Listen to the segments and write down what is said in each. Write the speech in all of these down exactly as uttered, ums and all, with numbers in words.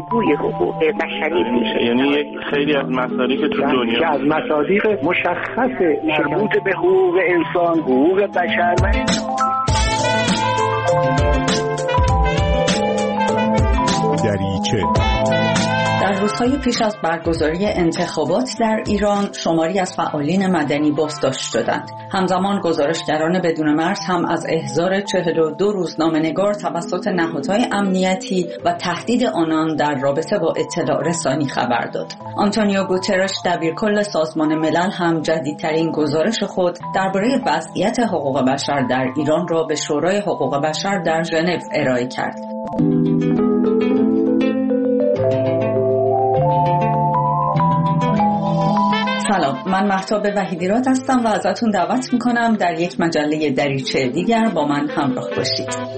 بازگوی حقوق بشری میشه. یعنی یک خیلی از مصادیق تو دنیا از مصادیق مشخص مربوط به حقوق انسان، حقوق بشر و دریچه. در روزهای پیش از برگزاری انتخابات در ایران شماری از فعالین مدنی بازداشت شدند. همزمان گزارشگران بدون مرز هم از احضار چهل و دو روزنامه‌نگار توسط نهادهای امنیتی و تهدید آنان در رابطه با اطلاع رسانی خبر داد. آنتونیو گوترش دبیرکل سازمان ملل هم جدیدترین گزارش خود درباره وضعیت حقوق بشر در ایران را به شورای حقوق بشر در ژنو ارائه کرد. سلام، من مهتاب وحیدیراد هستم و ازتون دعوت میکنم در یک مجله دریچه دیگر با من همراه باشید.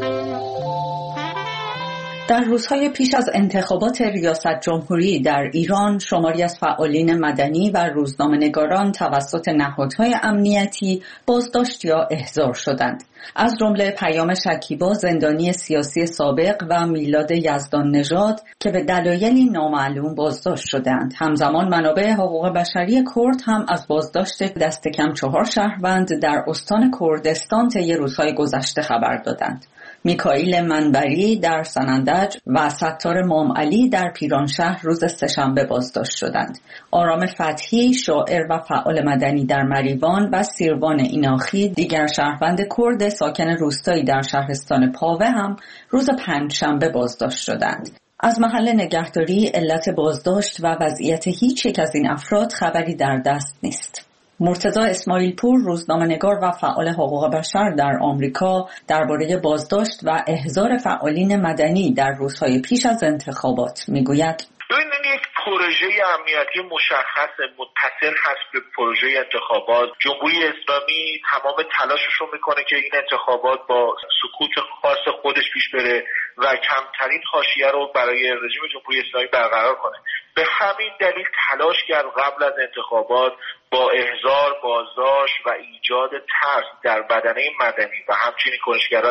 در روزهای پیش از انتخابات ریاست جمهوری در ایران شماری از فعالین مدنی و روزنامه‌نگاران توسط نهادهای امنیتی بازداشت یا احضار شدند. از جمله پیام شکیبا زندانی سیاسی سابق و میلاد یزدان نژاد که به دلایلی نامعلوم بازداشت شدند. همزمان منابع حقوق بشری کرد هم از بازداشت دست کم چهار شهروند در استان کردستان طی روزهای گذشته خبر دادند. میکائیل منبری در سنندج و ستار مامعلی در پیرانشهر روز سه‌شنبه بازداشت شدند. آرام فتحی شاعر و فعال مدنی در مریوان و سیروان ایناخی دیگر شهروند کرد ساکن روستایی در شهرستان پاوه هم روز پنجشنبه بازداشت شدند. از محل نگهداری، علت بازداشت و وضعیت هیچ یک از این افراد خبری در دست نیست. مرتضی اسماعیل پور روزنامه‌نگار و فعال حقوق بشر در آمریکا درباره بازداشت و احضار فعالین مدنی در روزهای پیش از انتخابات میگوید: ببینید، یک پروژه امنیتی مشخص متصل هست به پروژه انتخابات. جمهوری اسلامی تمام تلاشش رو میکنه که این انتخابات با سکوت خاص خودش پیش بره و کمترین حاشیه رو برای رژیم جمهوری اسلامی برقرار کنه. به همین دلیل تلاش کرد قبل از انتخابات با احضار، بازداشت و ایجاد ترس در بدنه مدنی و همچنین کنشگران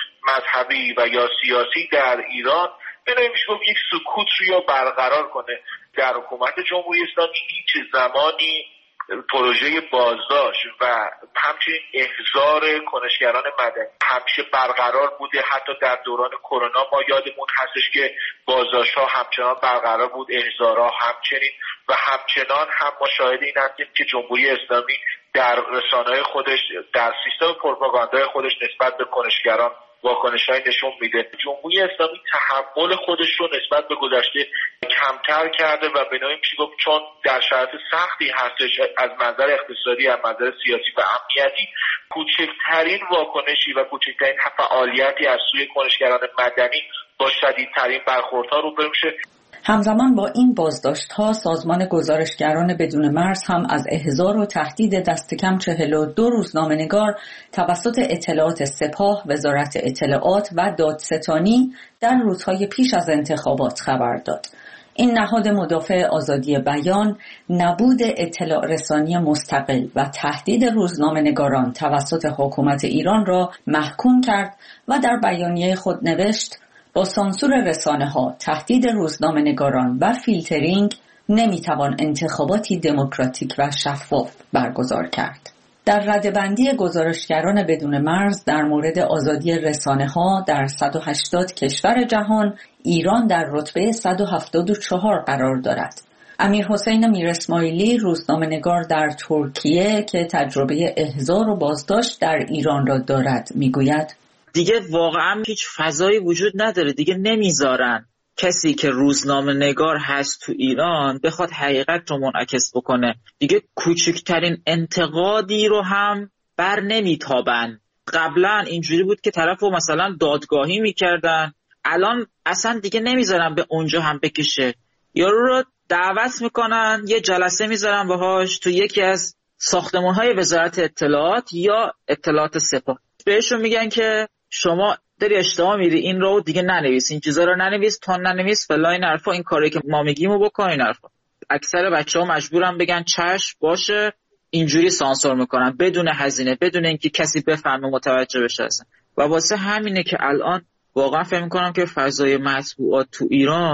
مذهبی و یا سیاسی در ایران به میشه گفت یک سکوت رو یا برقرار کنه. در حکومت جمهوری اسلامی هیچ زمانی پروژه بازداشت و همچنین احضار کنشگران مدنی همیشه برقرار بوده. حتی در دوران کرونا ما یادمون هستش که بازداشت ها همچنان برقرار بود، احضارها همچنین و همچنان هم ما شاهد این هستیم که جمهوری اسلامی در رسانه‌های خودش، در سیستم پروپاگاندای خودش نسبت به کنشگران واکنش‌های نشون میده. جمهوری اسلامی تحمل خودش رو نسبت به گذشته کمتر کرده و به نوعی میشه گفت چون در شرایط سختی هستش از منظر اقتصادی، از منظر سیاسی و امنیتی، کوچکترین واکنشی و کوچکترین فعالیتی از سوی کنشگران مدنی با شدیدترین برخوردها روبرو میشه. همزمان با این بازداشت‌ها سازمان گزارشگران بدون مرز هم از احضار و تهدید دست کم چهل و دو روزنامه‌نگار توسط اطلاعات سپاه، وزارت اطلاعات و دادستانی در روزهای پیش از انتخابات خبر داد. این نهاد مدافع آزادی بیان نبود اطلاع رسانی مستقل و تهدید روزنامه‌نگاران توسط حکومت ایران را محکوم کرد و در بیانیه خود نوشت: با سانسور رسانه‌ها، تهدید روزنامه‌نگاران و فیلترینگ نمی‌توان انتخاباتی دموکراتیک و شفاف برگزار کرد. در ردبندی گزارشگران بدون مرز در مورد آزادی رسانه‌ها در صد و هشتاد کشور جهان، ایران در رتبه صد و هفتاد و چهار قرار دارد. امیر حسین میر اسماعیلی روزنامه‌نگار در ترکیه که تجربه احضار و بازداشت در ایران را دارد میگوید: دیگه واقعا هیچ فضایی وجود نداره، دیگه نمیذارن کسی که روزنامه نگار هست تو ایران بخواد حقیقت رو منعکس بکنه. دیگه کوچکترین انتقادی رو هم بر نمیتابن. قبلا اینجوری بود که طرفو مثلا دادگاهی میکردن، الان اصلا دیگه نمیذارن به اونجا هم بکشه. یارو رو دعوت میکنن، یه جلسه میذارن باهاش تو یکی از ساختمان‌های وزارت اطلاعات یا اطلاعات سپاه. بهشون میگن که شما داری اشتباه میری، این رو دیگه ننویس، این چیزا رو ننویس، تا ننویس فلان این حرفا، این کاری که ما میگیمو بکن این حرفا. اکثر بچه‌ها مجبورن بگن چشم باشه، اینجوری سانسور میکنن بدون هزینه، بدون اینکه کسی بفهمه متوجه بشه اصلا. و واسه همینه که الان واقعا فکر میکنم که فضای مطبوعات تو ایران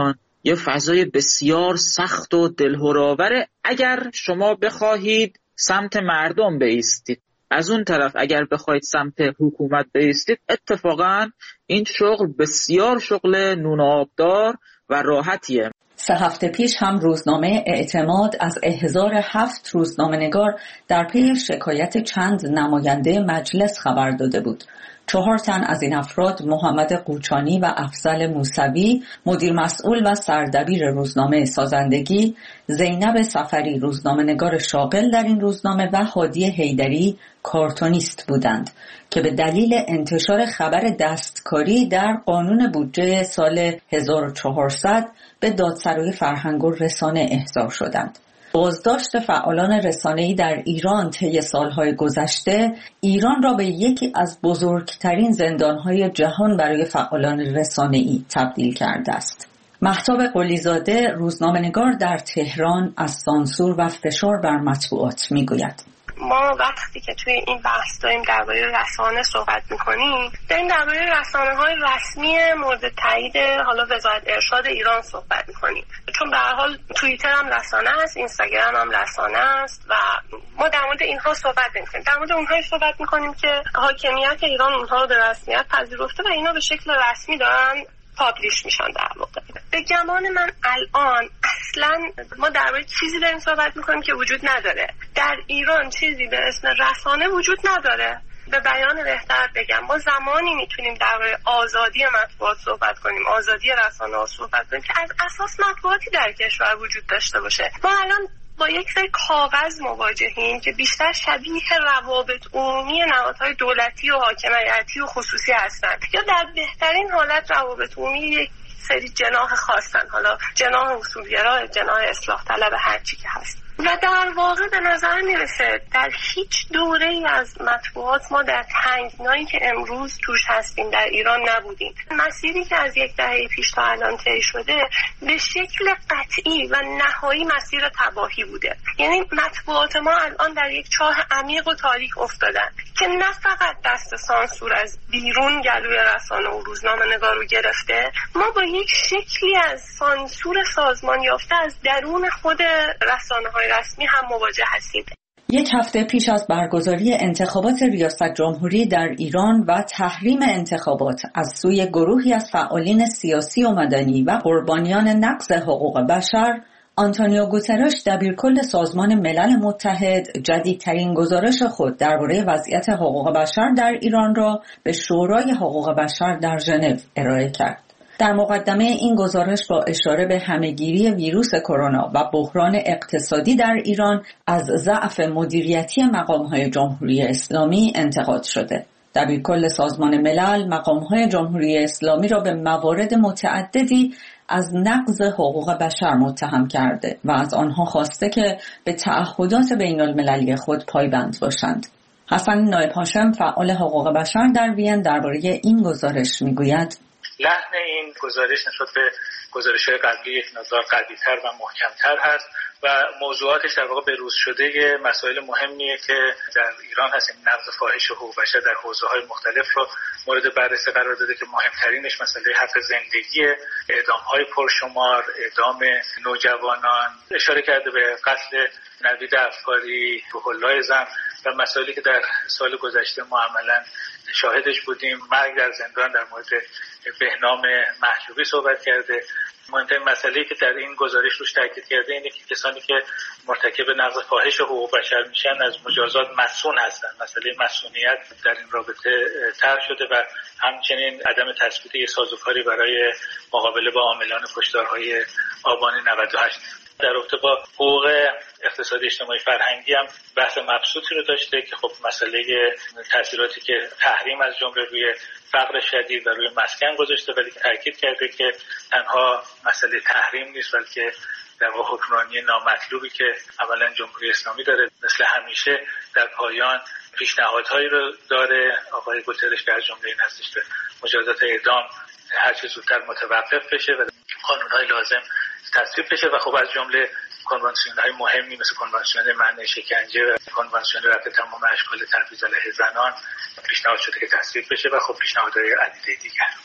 یه فضای بسیار سخت و دلهرآوره اگر شما بخواهید سمت مردم بایستید. از اون طرف اگر بخواید سمت حکومت بایستید، اتفاقا این شغل بسیار شغل نون آبدار و راحتیه. سه هفته پیش هم روزنامه اعتماد از احضار هفت روزنامه‌نگار در پی شکایت چند نماینده مجلس خبر داده بود. چهار تن از این افراد، محمد قوچانی و افضل موسوی مدیر مسئول و سردبیر روزنامه سازندگی، زینب سفری روزنامه‌نگار شاغل در این روزنامه و هادی حیدری کارتونیست بودند که به دلیل انتشار خبر دستکاری در قانون بودجه سال هزار و چهارصد به دادسرای فرهنگ و رسانه احضار شدند. بازداشت فعالان رسانه‌ای در ایران طی سالهای گذشته ایران را به یکی از بزرگترین زندانهای جهان برای فعالان رسانه‌ای تبدیل کرده است. مهتاب قلیزاده روزنامه‌نگار در تهران از سانسور و فشار بر مطبوعات میگوید: ما وقتی که توی این بحث داریم درباره رسانه صحبت میکنیم، داریم درباره رسانه‌های رسمی مورد تایید حالا وزارت ارشاد ایران صحبت میکنیم، چون به هر حال توییتر هم رسانه است، اینستاگرام هم رسانه است و ما در مورد اینها صحبت نمی‌کنیم. در مورد اونهایی صحبت میکنیم که حاکمیت ایران اونها رو به رسمیت پذیرفته و اینا به شکل رسمی دارن پابلیش میشن. در واقع به گمان من الان اصلا ما درباره چیزی داریم صحبت میکنیم که وجود نداره. در ایران چیزی به اسم رسانه وجود نداره. به بیان بهتر بگم، ما زمانی میتونیم درباره آزادی مطبوعات صحبت کنیم، آزادی رسانه ها صحبت کنیم که از اساس مطبوعاتی در کشور وجود داشته باشه. ما الان با یک سری کاغذ مواجهیم که بیشتر شبیه روابط عمومی نهادهای دولتی و حاکمیتی و خصوصی هستند، یا در بهترین حالت روابط عمومی یک سری جناح خاصن، حالا جناح اصولگرا، جناح اصلاح طلب، هر چی که هست. و در واقع به نظر میرسه در هیچ دوره‌ای از مطبوعات ما در تنگنایی که امروز توش هستیم در ایران نبودیم. مسیری که از یک دهه پیش تا الان طی شده به شکل قطعی و نهایی مسیر تباهی بوده. یعنی مطبوعات ما الان در یک چاه عمیق و تاریک افتادن که نه فقط دست سانسور از بیرون گلوی رسانه و روزنامه‌نگار رو گرفته، ما با یک شکلی از سانسور سازمان یافته از درون خود رسانه‌های رسمی هم مواجه هستیم. یک هفته پیش از برگزاری انتخابات ریاست جمهوری در ایران و تحریم انتخابات از سوی گروهی از فعالین سیاسی و مدنی و قربانیان نقض حقوق بشر، آنتونیو گوترش دبیرکل سازمان ملل متحد جدیدترین گزارش خود درباره وضعیت حقوق بشر در ایران را به شورای حقوق بشر در ژنو ارائه کرد. در مقدمه این گزارش با اشاره به همهگیری ویروس کرونا و بحران اقتصادی در ایران از ضعف مدیریتی مقام‌های جمهوری اسلامی انتقاد شده. دبیرکل سازمان ملل مقام‌های جمهوری اسلامی را به موارد متعددی از نقض حقوق بشر متهم کرده و از آنها خواسته که به تعهدات بین‌المللی خود پایبند باشند. حسن نایب هاشم فعال حقوق بشر در وین درباره این گزارش میگوید: لحن این گزارش نسبت به گزارش‌های قبلی یک مقدار قوی‌تر و محکم‌تر هست و موضوعاتش در واقع بروز شده مسائل مهمیه که در ایران هست. این نقض فاحش حقوق بشر در حوزه‌های مختلف رو مورد بررسی قرار داده که مهمترینش مسئله حق زندگی، اعدام‌های پرشمار، اعدام نوجوانان، اشاره کرده به قتل نوید افکاری، روح الله زم و مسائلی که در سال گذشته ما عملاً شاهدش بودیم. مرگ در زندان، در مورد بهنام محجوبی صحبت کرده. مهمترین مسئله‌ای که در این گزارش روش تاکید کرده اینه که کسانی که مرتکب نقض فاحش حقوق بشر میشن از مجازات مصون هستن. مسئله مصونیت در این رابطه طرح شده و همچنین عدم تثبیت یک سازوکاری برای مقابله با عاملان کشتارهای آبان نود و هشت. در رابطه با حقوق اقتصادی اجتماعی فرهنگی هم بحث مبسوطی رو داشته که خب مسئله تاثیراتی که تحریم از جمله روی فقر شدید و روی مسکن گذاشته، ولی تاکید کرده که تنها مسئله تحریم نیست بلکه در واقع حکمرانی نامطلوبی که اولا جمهوری اسلامی داره مثل همیشه در پایان پیشنهادهایی رو داره. آقای گوترش که از جمله این هستش که مجازات اعدام هر چه زودتر متوقف بشه و قانون‌های لازم تصویب بشه و خب از جمله کنوانسیون‌های مهمی مثل کنوانسیون منع شکنجه و کنوانسیون رفع تمام اشکال تبعیض علیه زنان پیشنهاد شده که تصویب بشه و خب پیشنهادهای عدیده دیگر.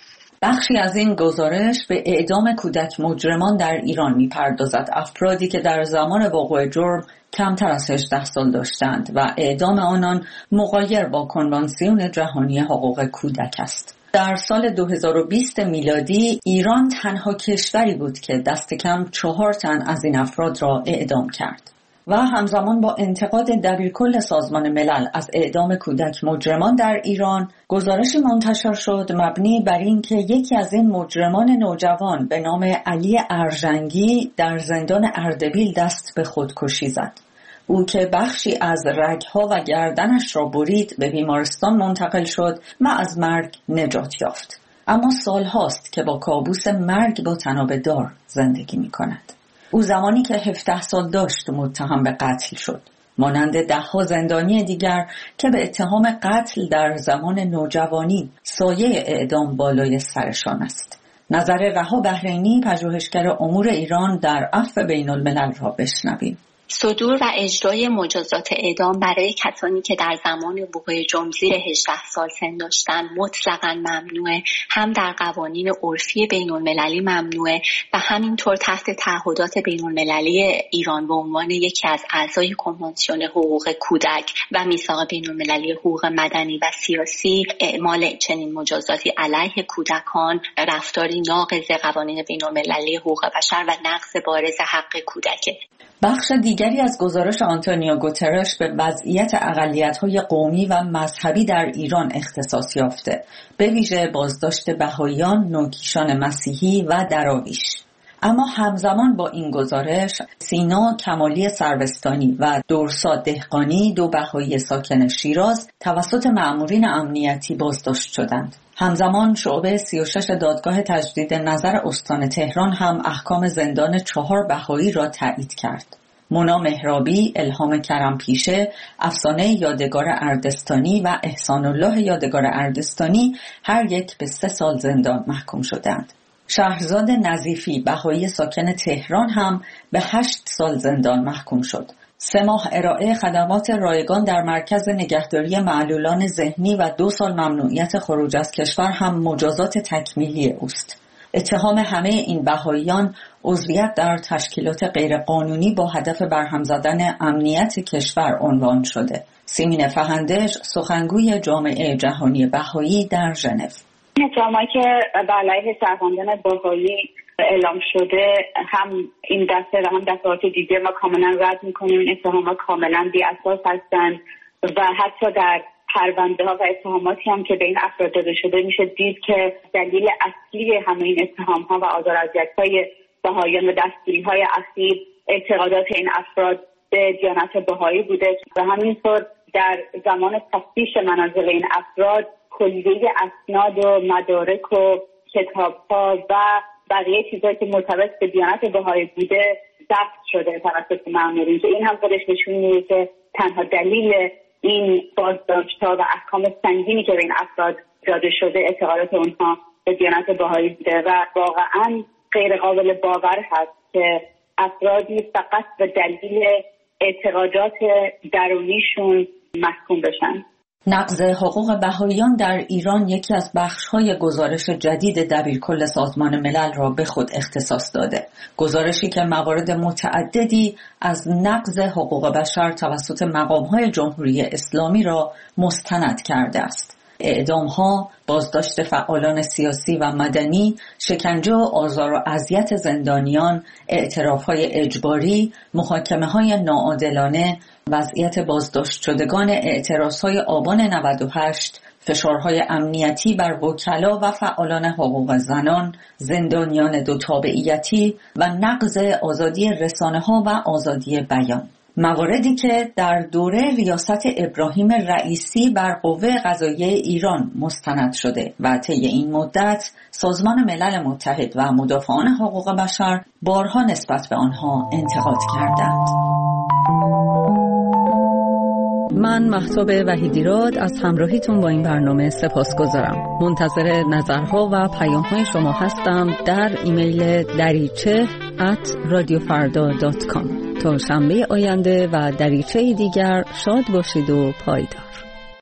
بخشی از این گزارش به اعدام کودک مجرمان در ایران می‌پردازد، افرادی که در زمان وقوع جرم کمتر از هجده سال داشتند و اعدام آنان مغایر با کنوانسیون جهانی حقوق کودک است. در سال دو هزار و بیست میلادی ایران تنها کشوری بود که دست کم چهار تن از این افراد را اعدام کرد. و همزمان با انتقاد دبیرکل سازمان ملل از اعدام کودک مجرمان در ایران، گزارشی منتشر شد مبنی بر این که یکی از این مجرمان نوجوان به نام علی ارژنگی در زندان اردبیل دست به خودکشی زد. او که بخشی از رگها و گردنش را برید به بیمارستان منتقل شد و از مرگ نجات یافت. اما سالهاست که با کابوس مرگ با تناب دار زندگی می کند. او زمانی که هفده سال داشت متهم به قتل شد، مانند ده‌ها زندانی دیگر که به اتهام قتل در زمان نوجوانی سایه اعدام بالای سرشان است. نظر رها بحرینی، پژوهشگر امور ایران در عفو بین الملل را بشنویم. صدور و اجرای مجازات اعدام برای کسانی که در زمان وقوع جرم زیر هجده سال سن داشتند مطلقاً ممنوعه، هم در قوانین عرفی بین‌المللی ممنوعه و همینطور تحت تعهدات بین‌المللی ایران به عنوان یکی از اعضای کنوانسیون حقوق کودک و میثاق بین‌المللی حقوق مدنی و سیاسی اعمال چنین مجازاتی علیه کودکان رفتاری ناقض قوانین بین‌المللی حقوق بشر و نقض بارز حق کودک. بخش دیگری از گزارش آنتونیو گوترش به وضعیت اقلیت‌های قومی و مذهبی در ایران اختصاص یافته، به ویژه بازداشت بهائیان، نوکیشان مسیحی و دراویش. اما همزمان با این گزارش، سینا کمالی سروستانی و دورسا دهقانی، دو بهایی ساکن شیراز، توسط مأمورین امنیتی بازداشت شدند. همزمان شعبه سی و شش دادگاه تجدید نظر استان تهران هم احکام زندان چهار بهایی را تایید کرد. مونا مهرابی، الهام کرمپیشه، افسانه یادگار اردستانی و احسان الله یادگار اردستانی هر یک به سه سال زندان محکوم شدند. شهرزاد نظیفی، بهایی ساکن تهران هم به هشت سال زندان محکوم شد. سه ماه ارائه خدمات رایگان در مرکز نگهداری معلولان ذهنی و دو سال ممنوعیت خروج از کشور هم مجازات تکمیلی اوست. اتهام همه این بهائیان عضویت در تشکیلات غیرقانونی با هدف برهم زدن امنیت کشور عنوان شده. سیمین فهندش، سخنگوی جامعه جهانی بهایی در ژنو: اتهامی که به علیه شهروندان بهایی اعلام شده، هم این دسته و هم دفعات دیگه ما کاملا رد میکنیم. این اتهامات کاملا بی اساس هستند و حتی در پرونده ها و اتهاماتی هم که به این افراد داده شده میشه دید که دلیل اصلی همه این اتهام ها و آزار و اذیت های بهائیان و دستگیری های اخیر اعتقادات این افراد به دیانت بهایی بوده و همینطور در زمان تفتیش منازل این افراد کلیه اسناد و مدارک و کتاب ها و بقیه چیزایی که مرتبط به دیانت بهایی بوده ضبط شده توسط مأمورین، که این هم خودش نشون میده که تنها دلیل این بازداشت‌ها و احکام سنگینی که به این افراد داده شده اعتقادات اونها به دیانت بهایی بوده و واقعا غیر قابل باور هست که افرادی فقط به دلیل اعتقادات درونیشون محکوم بشن. نقض حقوق بهائیان در ایران یکی از بخش‌های گزارش جدید دبیرکل سازمان ملل را به خود اختصاص داده. گزارشی که موارد متعددی از نقض حقوق بشر توسط مقام‌های جمهوری اسلامی را مستند کرده است. اعدام‌ها، بازداشت فعالان سیاسی و مدنی، شکنجه و آزار و اذیت زندانیان، اعتراف‌های اجباری، محاکمه‌های ناعادلانه، وضعیت بازداشت شدگان اعتراض‌های آبان نود و هشت، فشارهای امنیتی بر وکلا و فعالان حقوق زنان، زندانیان دو تابعیتی و نقض آزادی رسانه‌ها و آزادی بیان. مواردی که در دوره ریاست ابراهیم رئیسی بر قوه قضاییه ایران مستند شده و طی این مدت سازمان ملل متحد و مدافعان حقوق بشر بارها نسبت به آنها انتقاد کردند. من مهتاب وحیدیراد از همراهیتون با این برنامه سپاسگزارم. منتظر نظرها و پیام‌های شما هستم در ایمیل دریچه ات رادیو فردا دات کام. تا شنبه آینده و دریچه دیگر شاد باشید و پایدار.